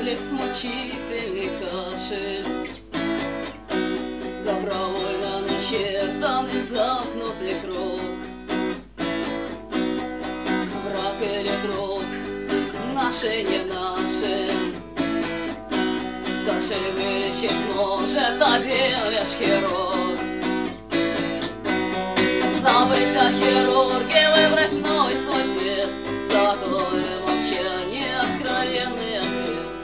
рефлекс, мучительный кашель. Добровольно начертанный замкнутый круг. Враг или друг, наше не наше. Кашель вылечить может один лишь хирург. Забыть о хирурге, выбрать новый свой цвет, золотое молчание, откровенный ответ.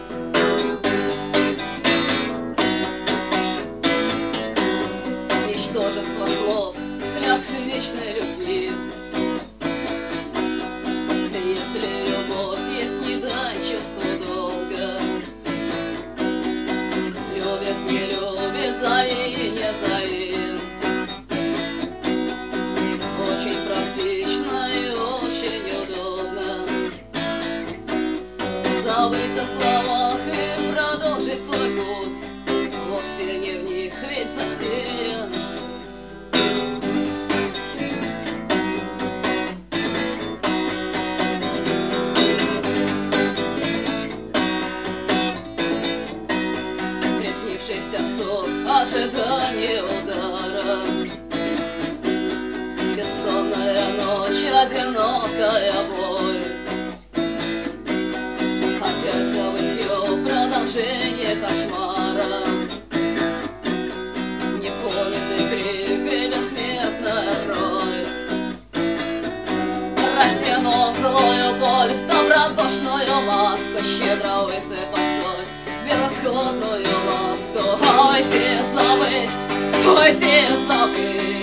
Ничтожество слов, клятв вечной любви. Если любовь есть, не дай чувству долга. Любит, не любит, зови, не зови. Очень практично и очень удобно забыть о словах и продолжить свой путь. Вовсе не в них, ведь затерян суть. Приснившийся сон, ожидание удара. Бессонная ночь, одинокая боль. Опять забытье, продолжение кошмара. Непонятый крик и бессмертная роль. Растянув злую боль в добродушную маску, щедро высыпать соль в безысходную ласку. Уйти, забыть, уйти, забыть.